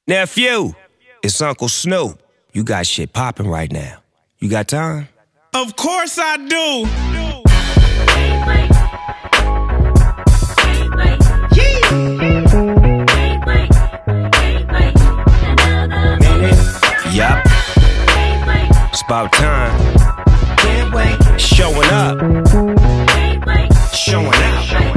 Nephew, it's Uncle Snoop. You got shit poppin' right now. You got time? Of course I do. Yup. It's about time. Showing up. Showing out.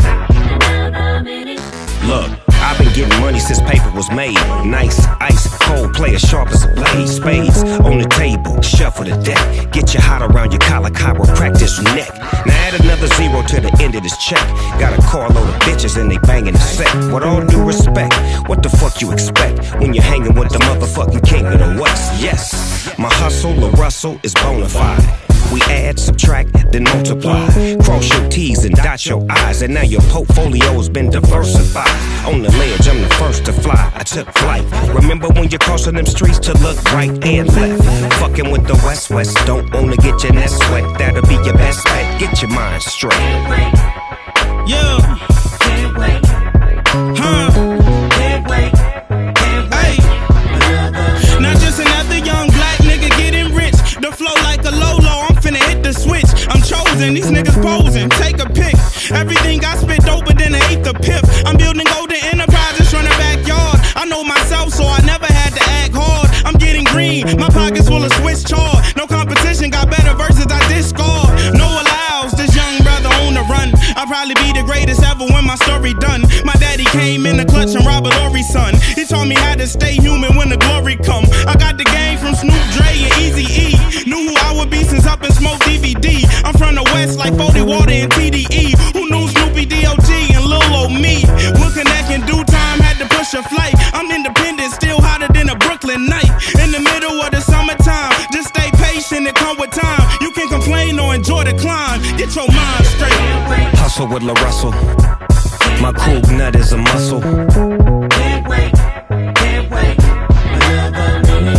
Look, I've been getting money since paper was made. Nice, ice, cold play as sharp as a blade. Spades on the table, shuffle the deck. Get you hot around your collar, chiropractic neck. Now add another zero to the end of this check. Got a carload of bitches and they banging the set. With all due respect, what the fuck you expect when you're hanging with the motherfucking king of the West? Yes, my hustle, La Russell, is bona fide. We add, subtract, then multiply. Cross your T's and dot your I's, and now your portfolio's been diversified. On the ledge, I'm the first to fly. I took flight. Remember when you're crossing them streets to look right and left? Fucking with the West, don't wanna get your nest wet. That'll be your best bet. Get your mind straight. Yeah. Can't wait. Huh? Can't wait. Can't wait. Hey. Not just another young black nigga getting rich. The flow like a Lolo, I'm finna hit the switch. I'm chosen, these niggas posing. Take a pic. Everything I spit doper than an eighth of pip. I'm building golden enterprises from the backyard. I know myself, so I never had to act hard. I'm getting green, my pockets full of Swiss chard. No competition, got better verses I discard. No allows, this young brother on the run. I'll probably be the greatest ever when my story done. My daddy came in the clutch and Robert Horry's son. He taught me how to stay human when the glory come. I got the game from Snoop Dre and Eazy-E. Knew who I would be since Up and Smoke DVD. I'm from the West like 40 Water and TDE. Who knew Snoopy D.O.G. and Lil Ol' Me? Would connect in due time, had to push a flight. I'm independent, still hotter than a Brooklyn night. In the middle of the summertime, just stay patient and come with time. You can complain or enjoy the climb. Get your mind straight. Hustle with La Russell. My cool nut is a muscle. Can't wait. Can't wait. Another minute.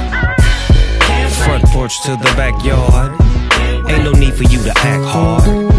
Front porch to the backyard. Ain't no need for you to act hard.